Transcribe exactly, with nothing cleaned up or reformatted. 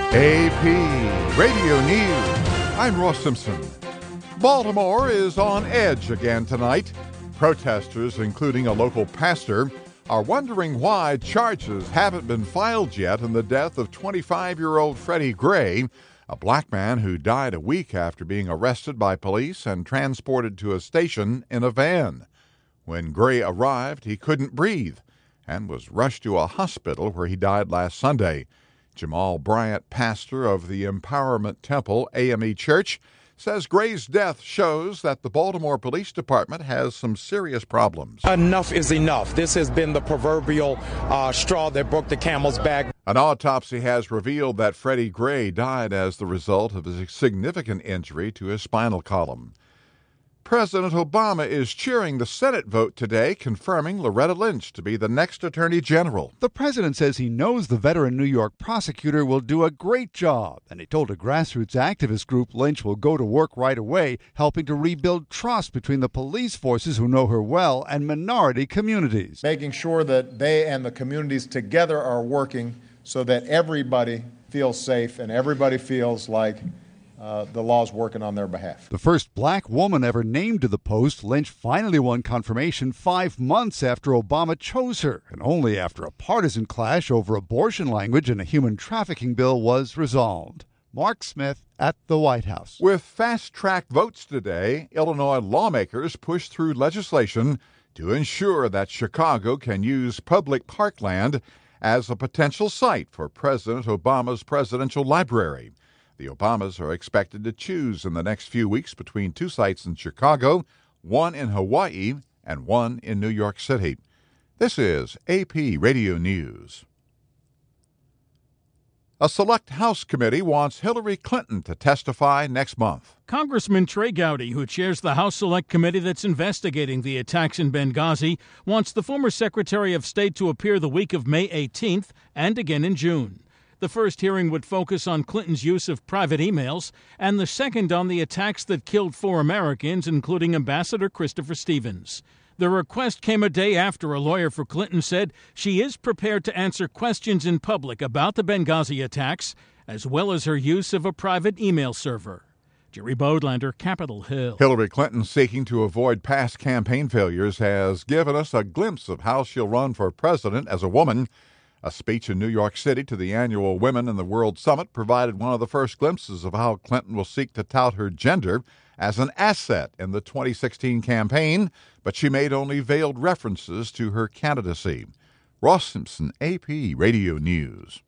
A P Radio News. I'm Ross Simpson. Baltimore is on edge again tonight. Protesters, including a local pastor, are wondering why charges haven't been filed yet in the death of twenty-five-year-old Freddie Gray, a black man who died a week after being arrested by police and transported to a station in a van. When Gray arrived, he couldn't breathe and was rushed to a hospital where he died last Sunday. Jamal Bryant, pastor of the Empowerment Temple A M E Church, says Gray's death shows that the Baltimore Police Department has some serious problems. Enough is enough. This has been the proverbial uh, straw that broke the camel's back. An autopsy has revealed that Freddie Gray died as the result of a significant injury to his spinal column. President Obama is cheering the Senate vote today, confirming Loretta Lynch to be the next Attorney General. The president says he knows the veteran New York prosecutor will do a great job, and he told a grassroots activist group Lynch will go to work right away, helping to rebuild trust between the police forces who know her well and minority communities. Making sure that they and the communities together are working so that everybody feels safe and everybody feels like Uh, the law's working on their behalf. The first black woman ever named to the post, Lynch finally won confirmation five months after Obama chose her, and only after a partisan clash over abortion language in a human trafficking bill was resolved. Mark Smith at the White House. With fast-track votes today, Illinois lawmakers pushed through legislation to ensure that Chicago can use public parkland as a potential site for President Obama's presidential library. The Obamas are expected to choose in the next few weeks between two sites in Chicago, one in Hawaii, and one in New York City. This is A P Radio News. A select House committee wants Hillary Clinton to testify next month. Congressman Trey Gowdy, who chairs the House Select Committee that's investigating the attacks in Benghazi, wants the former Secretary of State to appear the week of May eighteenth and again in June. The first hearing would focus on Clinton's use of private emails, and the second on the attacks that killed four Americans, including Ambassador Christopher Stevens. The request came a day after a lawyer for Clinton said she is prepared to answer questions in public about the Benghazi attacks, as well as her use of a private email server. Jerry Bodlander, Capitol Hill. Hillary Clinton, seeking to avoid past campaign failures, has given us a glimpse of how she'll run for president as a woman. A speech in New York City to the annual Women in the World Summit provided one of the first glimpses of how Clinton will seek to tout her gender as an asset in the twenty sixteen campaign, but she made only veiled references to her candidacy. Ross Simpson, A P Radio News.